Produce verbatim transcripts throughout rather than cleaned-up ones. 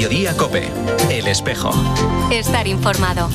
Mediodía COPE. El Espejo. Estar informado.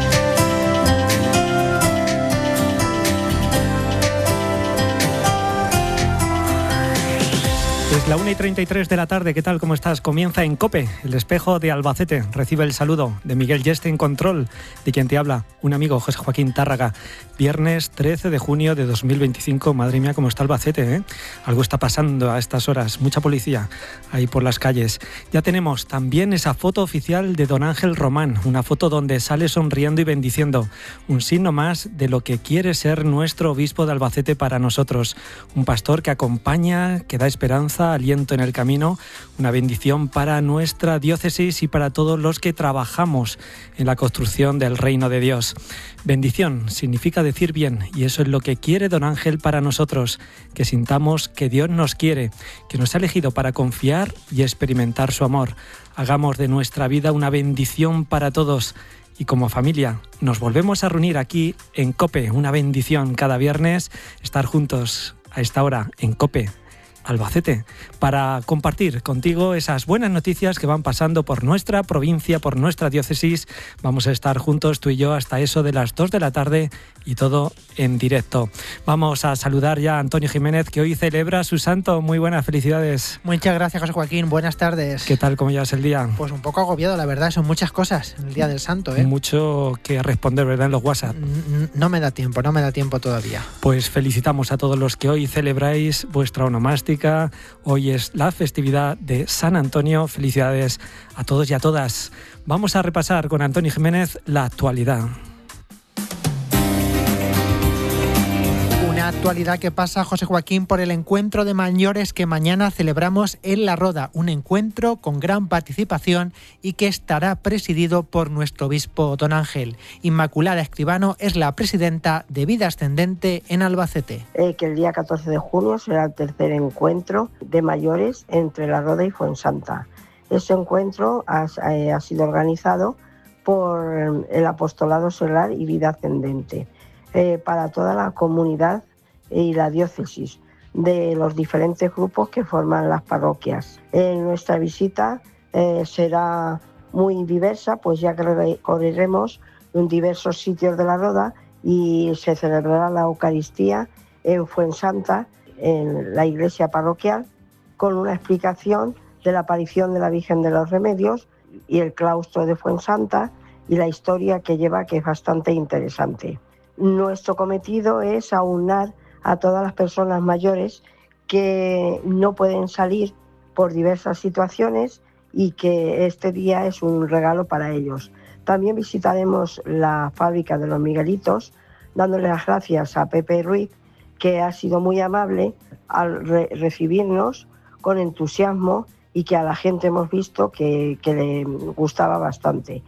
Es la una y treinta y tres de la tarde. ¿Qué tal? ¿Cómo estás? Comienza en COPE, el Espejo de Albacete. Recibe el saludo de Miguel Yeste en control, de quien te habla, un amigo, José Joaquín Tárraga. Viernes trece de junio de dos mil veinticinco. Madre mía, cómo está Albacete, ¿eh? Algo está pasando a estas horas. Mucha policía ahí por las calles. Ya tenemos también esa foto oficial de don Ángel Román. Una foto donde sale sonriendo y bendiciendo. Un signo más de lo que quiere ser nuestro obispo de Albacete para nosotros. Un pastor que acompaña, que da esperanza, aliento en el camino, una bendición para nuestra diócesis y para todos los que trabajamos en la construcción del reino de Dios. Bendición significa decir bien, y eso es lo que quiere don Ángel para nosotros, que sintamos que Dios nos quiere, que nos ha elegido para confiar y experimentar su amor. Hagamos de nuestra vida una bendición para todos. Y como familia nos volvemos a reunir aquí en COPE, una bendición cada viernes, estar juntos a esta hora en COPE Albacete, para compartir contigo esas buenas noticias que van pasando por nuestra provincia, por nuestra diócesis. Vamos a estar juntos tú y yo hasta eso de las dos de la tarde y todo en directo. Vamos a saludar ya a Antonio Jiménez, que hoy celebra su santo. Muy buenas, felicidades. Muchas gracias, José Joaquín. Buenas tardes. ¿Qué tal? ¿Cómo llevas el día? Pues un poco agobiado, la verdad. Son muchas cosas en el día del santo, ¿eh? Mucho que responder, ¿verdad? En los WhatsApp. No me da tiempo, no me da tiempo todavía. Pues felicitamos a todos los que hoy celebráis vuestra onomástica. Hoy es la festividad de San Antonio. Felicidades a todos y a todas. Vamos a repasar con Antonio Jiménez la actualidad. Una actualidad que pasa, José Joaquín, por el encuentro de mayores que mañana celebramos en La Roda. Un encuentro con gran participación y que estará presidido por nuestro obispo don Ángel. Inmaculada Escribano es la presidenta de Vida Ascendente en Albacete. Eh, que el día catorce de junio será el tercer encuentro de mayores entre La Roda y Fuensanta. Ese encuentro ha, eh, ha sido organizado por el Apostolado Solar y Vida Ascendente eh, para toda la comunidad y la diócesis de los diferentes grupos que forman las parroquias. En nuestra visita eh, será muy diversa, pues ya que recorreremos en diversos sitios de La Roda y se celebrará la Eucaristía en Fuensanta, en la iglesia parroquial, con una explicación de la aparición de la Virgen de los Remedios y el claustro de Fuensanta y la historia que lleva, que es bastante interesante. Nuestro cometido es aunar a todas las personas mayores que no pueden salir por diversas situaciones y que este día es un regalo para ellos. También visitaremos la fábrica de los Miguelitos, dándole las gracias a Pepe Ruiz, que ha sido muy amable al re- recibirnos con entusiasmo y que a la gente hemos visto que, que le gustaba bastante.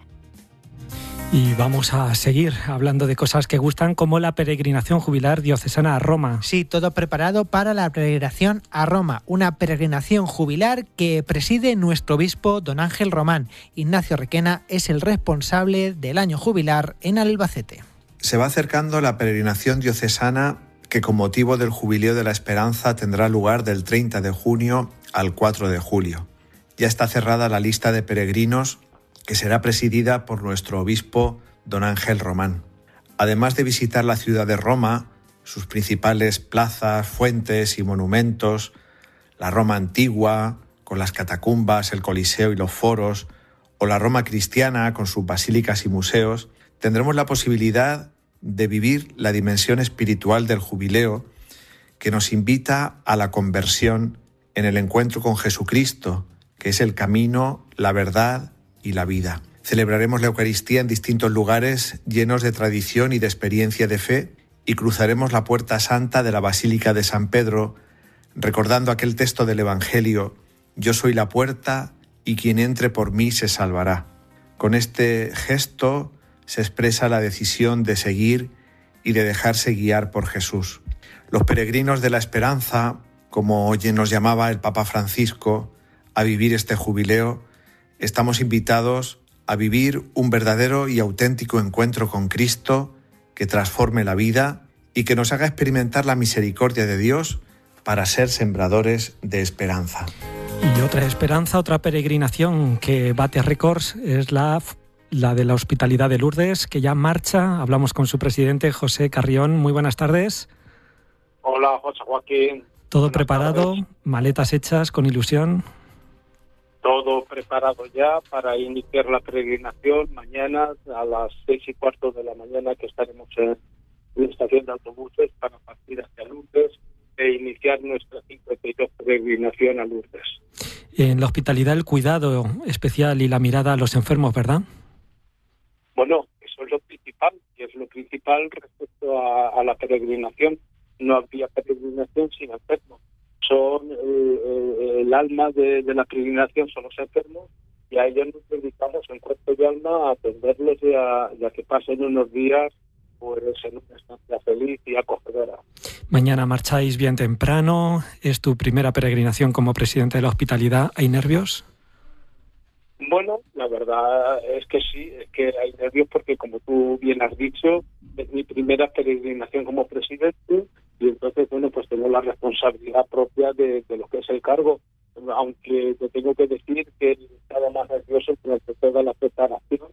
Y vamos a seguir hablando de cosas que gustan, como la peregrinación jubilar diocesana a Roma. Sí, todo preparado para la peregrinación a Roma, una peregrinación jubilar que preside nuestro obispo don Ángel Román. Ignacio Requena es el responsable del año jubilar en Albacete. Se va acercando la peregrinación diocesana que con motivo del Jubileo de la Esperanza tendrá lugar del treinta de junio al cuatro de julio. Ya está cerrada la lista de peregrinos, que será presidida por nuestro obispo don Ángel Román. Además de visitar la ciudad de Roma, sus principales plazas, fuentes y monumentos, la Roma antigua, con las catacumbas, el Coliseo y los foros, o la Roma cristiana, con sus basílicas y museos, tendremos la posibilidad de vivir la dimensión espiritual del jubileo, que nos invita a la conversión en el encuentro con Jesucristo, que es el camino, la verdad y la vida. Celebraremos la Eucaristía en distintos lugares llenos de tradición y de experiencia de fe y cruzaremos la Puerta Santa de la Basílica de San Pedro, recordando aquel texto del Evangelio: yo soy la puerta y quien entre por mí se salvará. Con este gesto se expresa la decisión de seguir y de dejarse guiar por Jesús. Los peregrinos de la esperanza, como hoy nos llamaba el Papa Francisco, a vivir este jubileo, estamos invitados a vivir un verdadero y auténtico encuentro con Cristo que transforme la vida y que nos haga experimentar la misericordia de Dios para ser sembradores de esperanza. Y otra esperanza, otra peregrinación que bate récords es la, la de la Hospitalidad de Lourdes, que ya marcha. Hablamos con su presidente, José Carrión. Muy buenas tardes. Hola, José Joaquín. ¿Todo buenas preparado? tardes. ¿Maletas hechas con ilusión? Todo preparado ya para iniciar la peregrinación mañana a las seis y cuarto de la mañana, que estaremos en la estación de autobuses para partir hacia Lourdes e iniciar nuestra cincuenta y dos peregrinación a Lourdes. En la hospitalidad, el cuidado especial y la mirada a los enfermos, ¿verdad? Bueno, eso es lo principal, y es lo principal respecto a, a la peregrinación. No habría peregrinación sin enfermos. Son eh, eh, el alma de, de la peregrinación, son los enfermos, y a ellos nos dedicamos en cuerpo y alma a atenderlos y a, y a que pasen unos días pues en una estancia feliz y acogedora. Mañana marcháis bien temprano. Es tu primera peregrinación como presidente de la hospitalidad. ¿Hay nervios? Bueno, la verdad es que sí, es que hay nervios porque, como tú bien has dicho, es mi primera peregrinación como presidente y entonces, bueno, pues tengo la responsabilidad propia de, de lo que es el cargo, aunque te tengo que decir que estaba más nervioso durante toda la preparación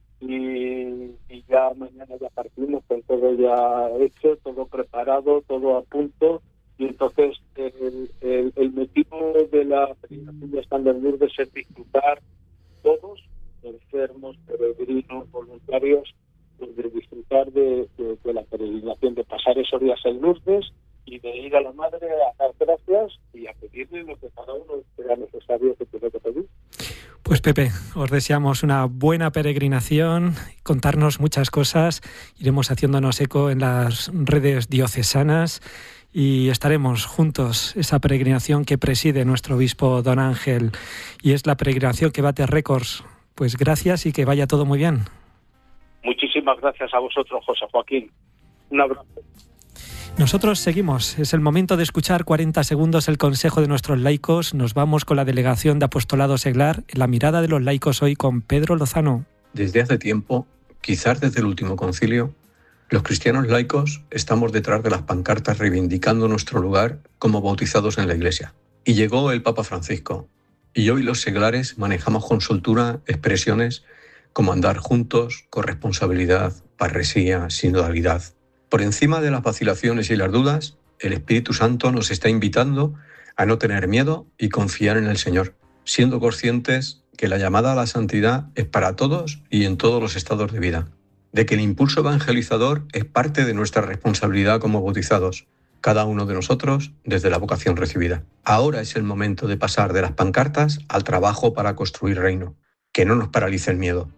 y, y ya mañana ya partimos con todo ya hecho, todo preparado, todo a punto. Y entonces el, el, el motivo de la peregrinación de Estando en Lourdes es disfrutar todos, enfermos, peregrinos, voluntarios, pues de disfrutar de, de, de la peregrinación, de pasar esos días en Lourdes y de ir a la Madre a dar gracias y a pedirle lo que cada uno sea necesario que tiene que pedir. Pues Pepe, os deseamos una buena peregrinación, contarnos muchas cosas, iremos haciéndonos eco en las redes diocesanas y estaremos juntos, esa peregrinación que preside nuestro obispo don Ángel, y es la peregrinación que bate récords. Pues gracias y que vaya todo muy bien. Muchísimas gracias a vosotros, José Joaquín. Un abrazo. Nosotros seguimos. Es el momento de escuchar cuarenta segundos el consejo de nuestros laicos. Nos vamos con la delegación de Apostolado Seglar, en la mirada de los laicos hoy con Pedro Lozano. Desde hace tiempo, quizás desde el último concilio, los cristianos laicos estamos detrás de las pancartas reivindicando nuestro lugar como bautizados en la Iglesia. Y llegó el Papa Francisco, y hoy los seglares manejamos con soltura expresiones como andar juntos, corresponsabilidad, parresía, sinodalidad. Por encima de las vacilaciones y las dudas, el Espíritu Santo nos está invitando a no tener miedo y confiar en el Señor, siendo conscientes que la llamada a la santidad es para todos y en todos los estados de vida, de que el impulso evangelizador es parte de nuestra responsabilidad como bautizados, cada uno de nosotros desde la vocación recibida. Ahora es el momento de pasar de las pancartas al trabajo para construir reino, que no nos paralice el miedo.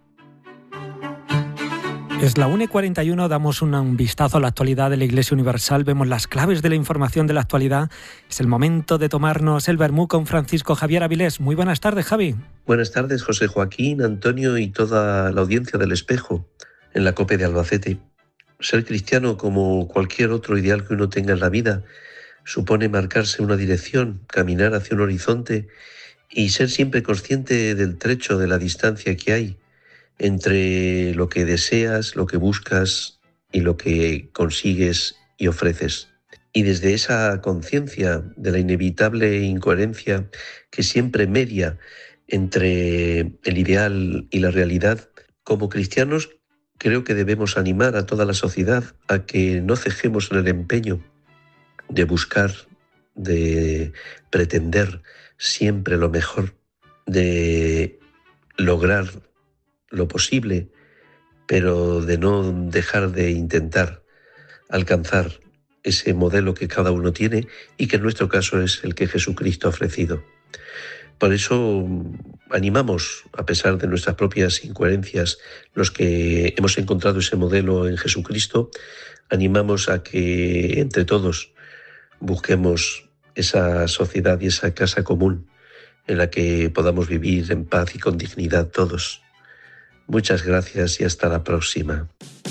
Es la una y cuarenta y uno, damos un vistazo a la actualidad de la Iglesia Universal, vemos las claves de la información de la actualidad. Es el momento de tomarnos el vermú con Francisco Javier Avilés. Muy buenas tardes, Javi. Buenas tardes, José Joaquín, Antonio y toda la audiencia del Espejo en la COPE de Albacete. Ser cristiano, como cualquier otro ideal que uno tenga en la vida, supone marcarse una dirección, caminar hacia un horizonte y ser siempre consciente del trecho, de la distancia que hay entre lo que deseas, lo que buscas y lo que consigues y ofreces. Y desde esa conciencia de la inevitable incoherencia que siempre media entre el ideal y la realidad, como cristianos creo que debemos animar a toda la sociedad a que no cejemos en el empeño de buscar, de pretender siempre lo mejor, de lograr lo posible, pero de no dejar de intentar alcanzar ese modelo que cada uno tiene y que en nuestro caso es el que Jesucristo ha ofrecido. Por eso animamos, a pesar de nuestras propias incoherencias, los que hemos encontrado ese modelo en Jesucristo, animamos a que entre todos busquemos esa sociedad y esa casa común en la que podamos vivir en paz y con dignidad todos. Muchas gracias y hasta la próxima.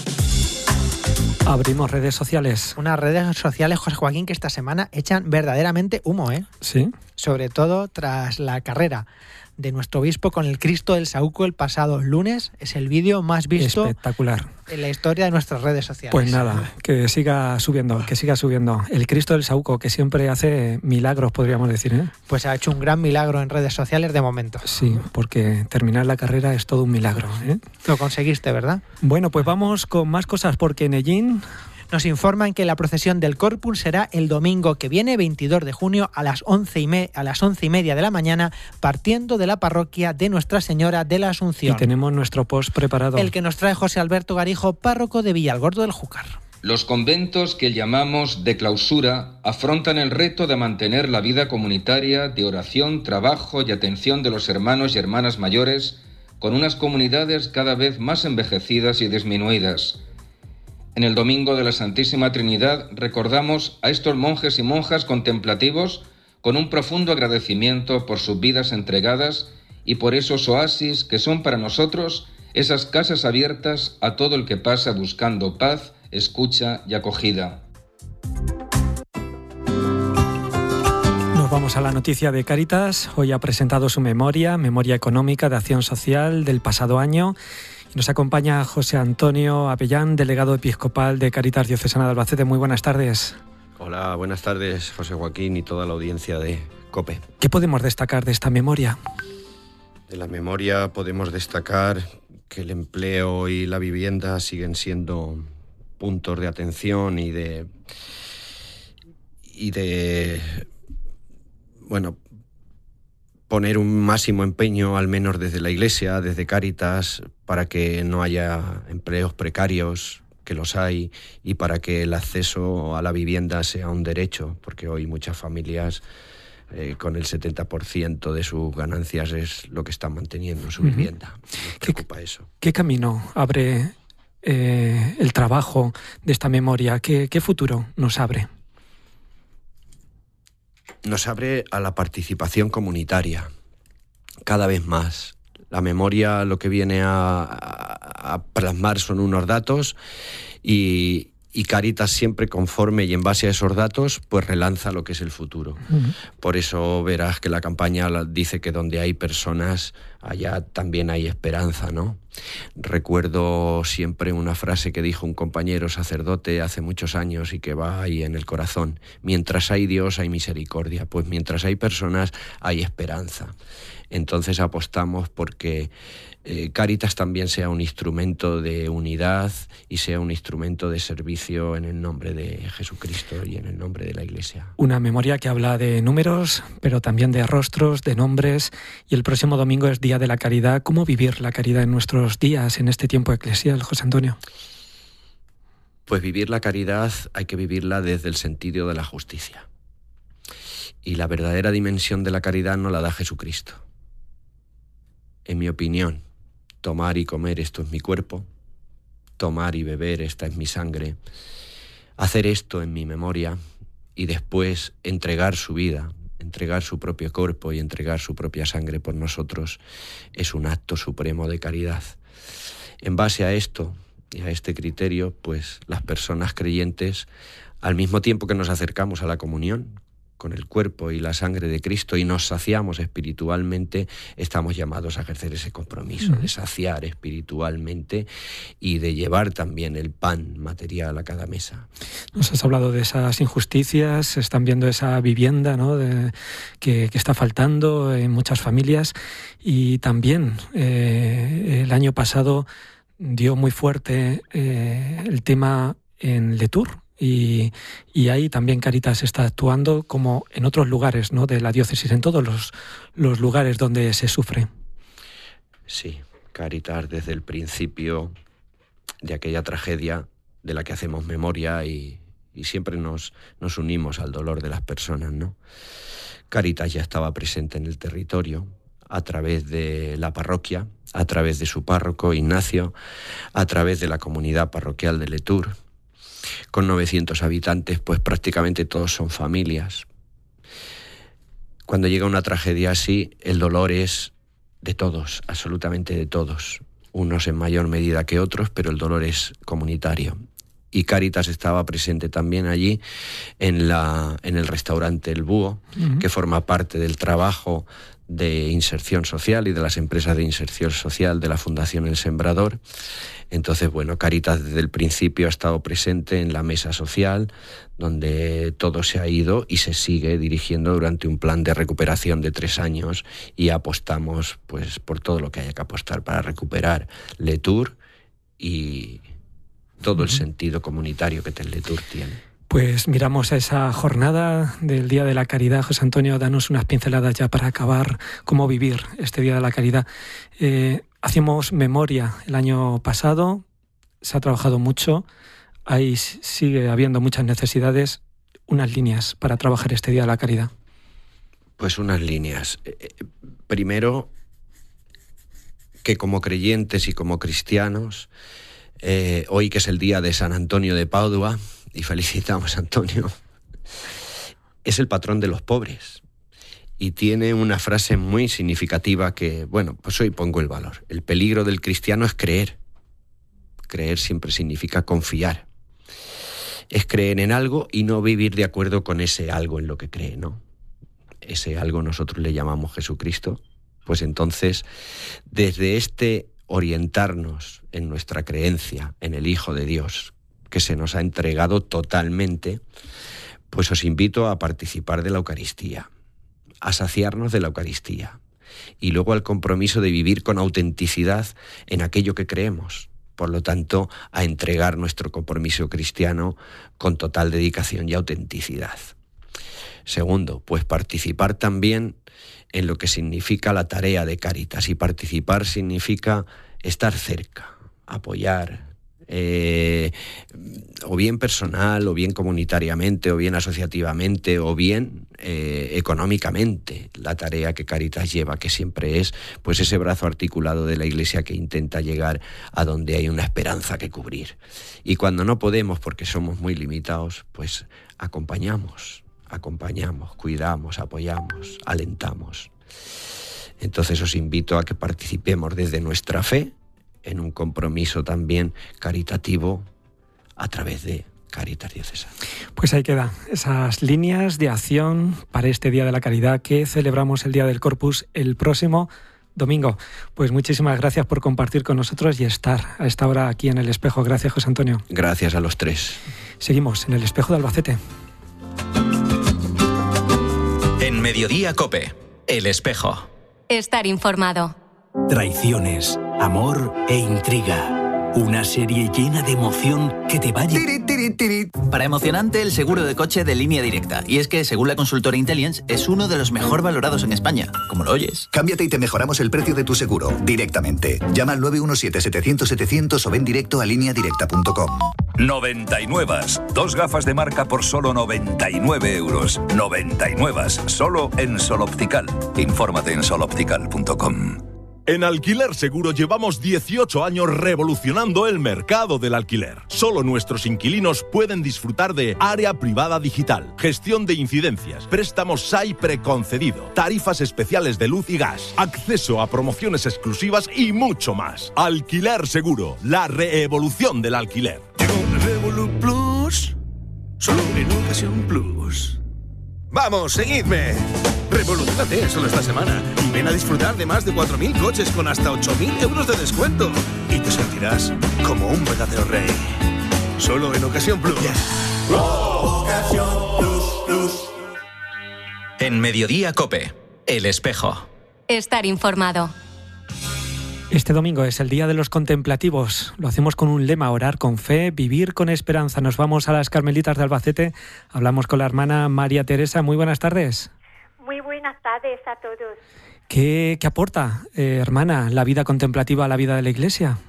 Abrimos redes sociales. Unas redes sociales, José Joaquín, que esta semana echan verdaderamente humo, ¿eh? Sí. Sobre todo tras la carrera de nuestro obispo con el Cristo del Saúco el pasado lunes. Es el vídeo más visto espectacular en la historia de nuestras redes sociales. Pues nada, que siga subiendo, que siga subiendo. El Cristo del Saúco, que siempre hace milagros, podríamos decir, ¿eh? Pues ha hecho un gran milagro en redes sociales de momento. Sí, porque terminar la carrera es todo un milagro, ¿eh? Lo conseguiste, ¿verdad? Bueno, pues vamos con más cosas, porque en Ellín nos informan que la procesión del Corpus será el domingo que viene, veintidós de junio, a las once y, me- a las once y media de la mañana, partiendo de la parroquia de Nuestra Señora de la Asunción. Y tenemos nuestro post preparado. El que nos trae José Alberto Garijo, párroco de Villalgordo del Júcar. Los conventos que llamamos de clausura afrontan el reto de mantener la vida comunitaria de oración, trabajo y atención de los hermanos y hermanas mayores con unas comunidades cada vez más envejecidas y disminuidas. En el Domingo de la Santísima Trinidad recordamos a estos monjes y monjas contemplativos con un profundo agradecimiento por sus vidas entregadas y por esos oasis que son para nosotros esas casas abiertas a todo el que pasa buscando paz, escucha y acogida. Nos vamos a la noticia de Cáritas. Hoy ha presentado su memoria, Memoria Económica de Acción Social del pasado año. Nos acompaña José Antonio Avellán, delegado episcopal de Cáritas Diocesana de Albacete. Muy buenas tardes. Hola, buenas tardes, José Joaquín y toda la audiencia de COPE. ¿Qué podemos destacar de esta memoria? De la memoria podemos destacar que el empleo y la vivienda siguen siendo puntos de atención y de... y de... bueno... poner un máximo empeño, al menos desde la Iglesia, desde Cáritas, para que no haya empleos precarios, que los hay, y para que el acceso a la vivienda sea un derecho, porque hoy muchas familias eh, con el setenta por ciento de sus ganancias es lo que están manteniendo su uh-huh. vivienda. Nos preocupa ¿Qué, eso. ¿Qué camino abre eh, el trabajo de esta memoria? ¿Qué, qué futuro nos abre? Nos abre a la participación comunitaria, cada vez más. La memoria lo que viene a, a, a plasmar son unos datos y, y Cáritas siempre conforme y en base a esos datos pues relanza lo que es el futuro. Uh-huh. Por eso verás que la campaña dice que donde hay personas, allá también hay esperanza, ¿no? Recuerdo siempre una frase que dijo un compañero sacerdote hace muchos años y que va ahí en el corazón: mientras hay Dios hay misericordia, pues mientras hay personas hay esperanza. Entonces apostamos porque eh, Cáritas también sea un instrumento de unidad y sea un instrumento de servicio en el nombre de Jesucristo y en el nombre de la Iglesia. Una memoria que habla de números, pero también de rostros, de nombres, y el próximo domingo es Día de la Caridad. ¿Cómo vivir la caridad en nuestros días, en este tiempo eclesial, José Antonio? Pues vivir la caridad hay que vivirla desde el sentido de la justicia. Y la verdadera dimensión de la caridad no la da Jesucristo. En mi opinión, tomar y comer esto es mi cuerpo, tomar y beber esta es mi sangre, hacer esto en mi memoria y después entregar su vida, entregar su propio cuerpo y entregar su propia sangre por nosotros es un acto supremo de caridad. En base a esto y a este criterio, pues las personas creyentes, al mismo tiempo que nos acercamos a la comunión con el cuerpo y la sangre de Cristo y nos saciamos espiritualmente, estamos llamados a ejercer ese compromiso de saciar espiritualmente y de llevar también el pan material a cada mesa. Nos has hablado de esas injusticias, están viendo esa vivienda, ¿no?, de, que, que está faltando en muchas familias, y también eh, el año pasado dio muy fuerte eh, el tema en Letur. Y, y ahí también Cáritas está actuando como en otros lugares, ¿no?, de la diócesis, en todos los, los lugares donde se sufre. Sí, Cáritas desde el principio de aquella tragedia de la que hacemos memoria y, y siempre nos, nos unimos al dolor de las personas, ¿no? Cáritas ya estaba presente en el territorio a través de la parroquia, a través de su párroco Ignacio, a través de la comunidad parroquial de Letur. Con novecientos habitantes, pues prácticamente todos son familias. Cuando llega una tragedia así, el dolor es de todos, absolutamente de todos. Unos en mayor medida que otros, pero el dolor es comunitario. y Cáritas estaba presente también allí en, la, en el restaurante El Búho, uh-huh. que forma parte del trabajo de inserción social y de las empresas de inserción social de la Fundación El Sembrador. Entonces, bueno, Cáritas desde el principio ha estado presente en la mesa social, donde todo se ha ido y se sigue dirigiendo durante un plan de recuperación de tres años, y apostamos pues por todo lo que haya que apostar para recuperar Letour y todo el sentido comunitario que Letour tiene. Pues miramos a esa jornada del Día de la Caridad. José Antonio, danos unas pinceladas ya para acabar, cómo vivir este Día de la Caridad. Eh, hacíamos memoria el año pasado, se ha trabajado mucho, ahí sigue habiendo muchas necesidades. Unas líneas para trabajar este Día de la Caridad. Pues unas líneas. Eh, primero, que como creyentes y como cristianos, eh, hoy que es el día de San Antonio de Padua, y felicitamos a Antonio, es el patrón de los pobres. Y tiene una frase muy significativa que, bueno, pues hoy pongo el valor. El peligro del cristiano es creer. Creer siempre significa confiar. Es creer en algo y no vivir de acuerdo con ese algo en lo que cree, ¿no? Ese algo nosotros le llamamos Jesucristo. Pues entonces, desde este orientarnos en nuestra creencia en el Hijo de Dios, que se nos ha entregado totalmente, pues os invito a participar de la Eucaristía, a saciarnos de la Eucaristía, y luego al compromiso de vivir con autenticidad en aquello que creemos. Por lo tanto, a entregar nuestro compromiso cristiano con total dedicación y autenticidad. Segundo, pues participar también en lo que significa la tarea de Cáritas, y participar significa estar cerca, apoyar, Eh, o bien personal, o bien comunitariamente, o bien asociativamente, o bien eh, económicamente, la tarea que Cáritas lleva, que siempre es pues ese brazo articulado de la Iglesia que intenta llegar a donde hay una esperanza que cubrir. Y cuando no podemos, porque somos muy limitados, pues acompañamos, acompañamos, cuidamos, apoyamos, alentamos. Entonces os invito a que participemos desde nuestra fe en un compromiso también caritativo a través de Cáritas Diocesana. Pues ahí queda esas líneas de acción para este Día de la Caridad que celebramos el Día del Corpus el próximo domingo. Pues muchísimas gracias por compartir con nosotros y estar a esta hora aquí en El Espejo. Gracias, José Antonio. Gracias a los tres. Seguimos en El Espejo de Albacete. En Mediodía COPE, El Espejo. Estar informado. Traiciones, amor e intriga. Una serie llena de emoción que te vaya... Para emocionante, el seguro de coche de Línea Directa. Y es que, según la consultora Intellience, es uno de los mejor valorados en España. Como lo oyes. Cámbiate y te mejoramos el precio de tu seguro directamente. Llama al nueve uno siete, setecientos, setecientos o ven directo a línea directa punto com. noventa y nueve. Dos gafas de marca por solo noventa y nueve euros. noventa y nueve. Solo en Sol Optical. Infórmate en sol optical punto com. En Alquiler Seguro llevamos dieciocho años revolucionando el mercado del alquiler. Solo nuestros inquilinos pueden disfrutar de área privada digital, gestión de incidencias, préstamos S A I preconcedido, tarifas especiales de luz y gas, acceso a promociones exclusivas y mucho más. Alquiler Seguro, la reevolución del alquiler. Revolut Plus, solo en Ocasión Plus. ¡Vamos, seguidme! Revolucionate solo esta semana y ven a disfrutar de más de cuatro mil coches con hasta ocho mil euros de descuento. Y te sentirás como un verdadero rey. Solo en Ocasión Plus. Yeah. Oh, Ocasión Plus, Plus. En Mediodía COPE, El Espejo. Estar informado. Este domingo es el Día de los Contemplativos. Lo hacemos con un lema: orar con fe, vivir con esperanza. Nos vamos a las Carmelitas de Albacete. Hablamos con la hermana María Teresa. Muy buenas tardes. Muy buenas tardes a todos. ¿Qué, qué aporta, eh, hermana, la vida contemplativa a la vida de la Iglesia?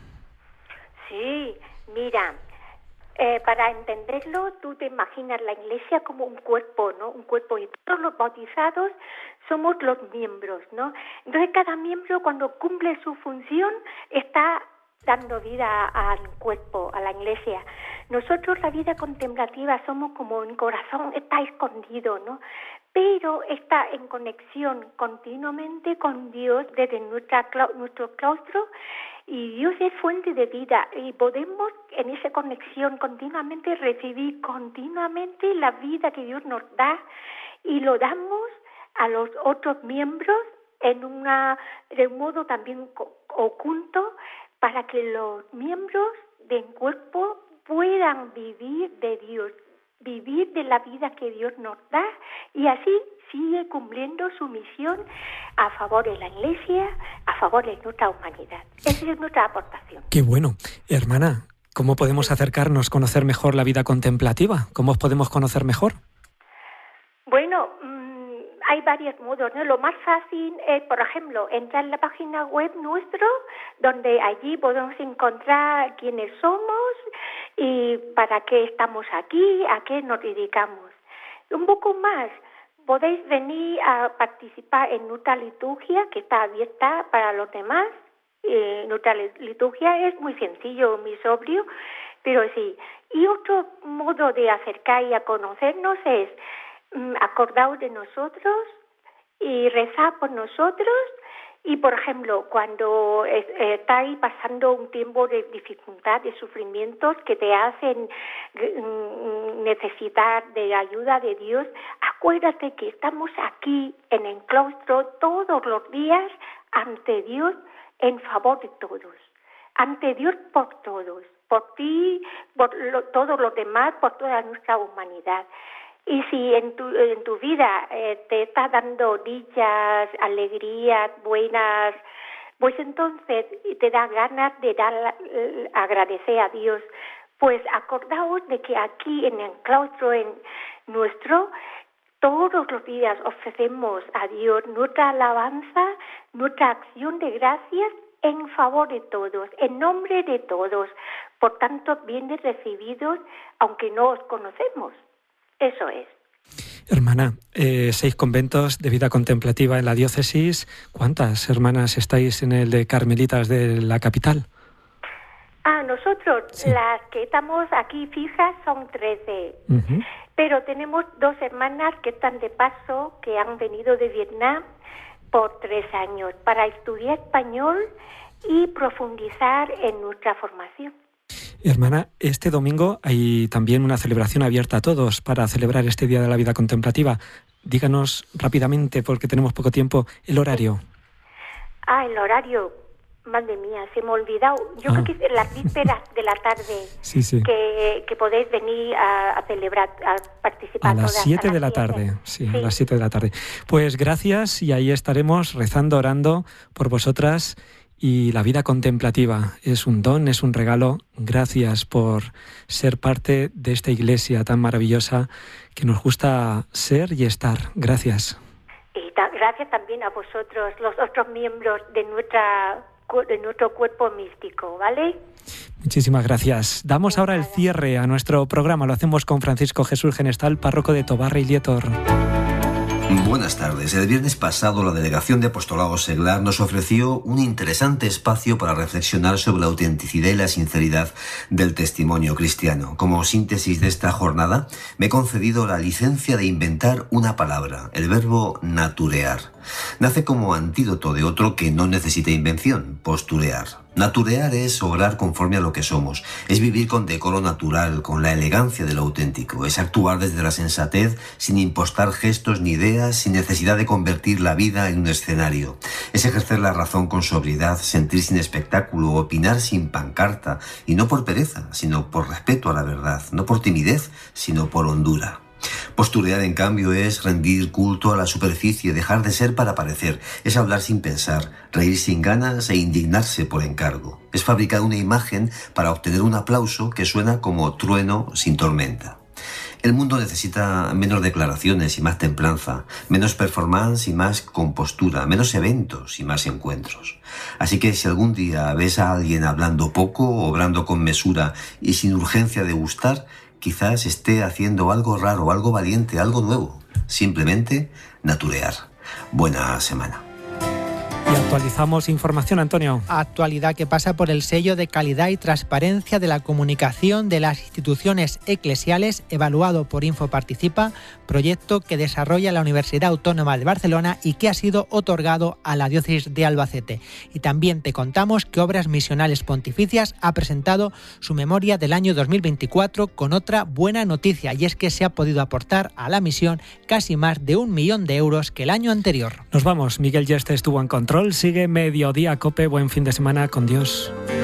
Sí, mira, eh, para entenderlo, tú te imaginas la Iglesia como un cuerpo, ¿no? Un cuerpo, y todos los bautizados somos los miembros, ¿no? Entonces cada miembro, cuando cumple su función, está dando vida al cuerpo, a la Iglesia. Nosotros, la vida contemplativa, somos como un corazón, está escondido, ¿no? pero está en conexión continuamente con Dios desde nuestra, nuestro claustro, y Dios es fuente de vida y podemos en esa conexión continuamente recibir continuamente la vida que Dios nos da y lo damos a los otros miembros en una de un modo también oculto para que los miembros del cuerpo puedan vivir de Dios, vivir de la vida que Dios nos da y así sigue cumpliendo su misión a favor de la Iglesia, a favor de nuestra humanidad. Esa es nuestra aportación. Qué bueno. Hermana, ¿cómo podemos acercarnos, conocer mejor la vida contemplativa? ¿Cómo os podemos conocer mejor? Bueno, mmm, hay varios modos, ¿no? Lo más fácil es, por ejemplo, entrar en la página web nuestro, donde allí podemos encontrar quiénes somos y para qué estamos aquí, a qué nos dedicamos. Un poco más, podéis venir a participar en nuestra liturgia, que está abierta para los demás. Eh, nuestra liturgia es muy sencillo, muy sobrio, pero sí. Y otro modo de acercar y a conocernos es mm, acordaos de nosotros y rezar por nosotros. Y, por ejemplo, cuando estáis pasando un tiempo de dificultad, de sufrimientos que te hacen necesitar de ayuda de Dios, acuérdate que estamos aquí en el claustro todos los días ante Dios en favor de todos. Ante Dios por todos, por ti, por lo, todos los demás, por toda nuestra humanidad. Y si en tu, en tu vida eh, te está dando dichas, alegrías, buenas, pues entonces te da ganas de dar, eh, agradecer a Dios. Pues acordaos de que aquí en el claustro en nuestro, todos los días ofrecemos a Dios nuestra alabanza, nuestra acción de gracias en favor de todos, en nombre de todos. Por tanto, bienes recibidos, aunque no os conocemos. Eso es. Hermana, eh, seis conventos de vida contemplativa en la diócesis. ¿Cuántas hermanas estáis en el de Carmelitas de la capital? Ah, nosotros, sí. Las que estamos aquí fijas son trece. Uh-huh. Pero tenemos dos hermanas que están de paso, que han venido de Vietnam por tres años para estudiar español y profundizar en nuestra formación. Hermana, este domingo hay también una celebración abierta a todos para celebrar este Día de la Vida Contemplativa. Díganos rápidamente, porque tenemos poco tiempo, el horario. Ah, el horario, madre mía, se me ha olvidado. Yo ah. creo que es las vísperas de la tarde sí, sí. Que, que podéis venir a, a celebrar, a participar. A las siete de la tarde, sí, sí, a las siete de la tarde. Pues gracias y ahí estaremos rezando, orando por vosotras. Y la vida contemplativa es un don, es un regalo. Gracias por ser parte de esta iglesia tan maravillosa que nos gusta ser y estar. Gracias. Y ta- gracias también a vosotros, los otros miembros de, nuestra, de nuestro cuerpo místico, ¿vale? Muchísimas gracias. Damos ahora el cierre a nuestro programa. Lo hacemos con Francisco Jesús Genestal, párroco de Tobarra y Lietor. Buenas tardes. El viernes pasado la Delegación de Apostolado Seglar nos ofreció un interesante espacio para reflexionar sobre la autenticidad y la sinceridad del testimonio cristiano. Como síntesis de esta jornada, me he concedido la licencia de inventar una palabra, el verbo naturear. Nace como antídoto de otro que no necesita invención, posturear. Naturear es obrar conforme a lo que somos, es vivir con decoro natural, con la elegancia de lo auténtico, es actuar desde la sensatez sin impostar gestos ni ideas, sin necesidad de convertir la vida en un escenario. Es ejercer la razón con sobriedad, sentir sin espectáculo, opinar sin pancarta, y no por pereza, sino por respeto a la verdad, no por timidez, sino por hondura. Posturear, en cambio, es rendir culto a la superficie, dejar de ser para parecer, es hablar sin pensar, reír sin ganas e indignarse por encargo. Es fabricar una imagen para obtener un aplauso que suena como trueno sin tormenta. El mundo necesita menos declaraciones y más templanza, menos performance y más compostura, menos eventos y más encuentros. Así que si algún día ves a alguien hablando poco, obrando con mesura y sin urgencia de gustar, quizás esté haciendo algo raro, algo valiente, algo nuevo. Simplemente naturear. Buena semana. Y actualizamos información, Antonio. Actualidad que pasa por el sello de calidad y transparencia de la comunicación de las instituciones eclesiales, evaluado por Infoparticipa, proyecto que desarrolla la Universidad Autónoma de Barcelona y que ha sido otorgado a la diócesis de Albacete. Y también te contamos que Obras Misionales Pontificias ha presentado su memoria del año dos mil veinticuatro con otra buena noticia, y es que se ha podido aportar a la misión casi más de un millón de euros que el año anterior. Nos vamos. Miguel Yeste estuvo en control. Sigue Mediodía Cope. Buen fin de semana. Con Dios.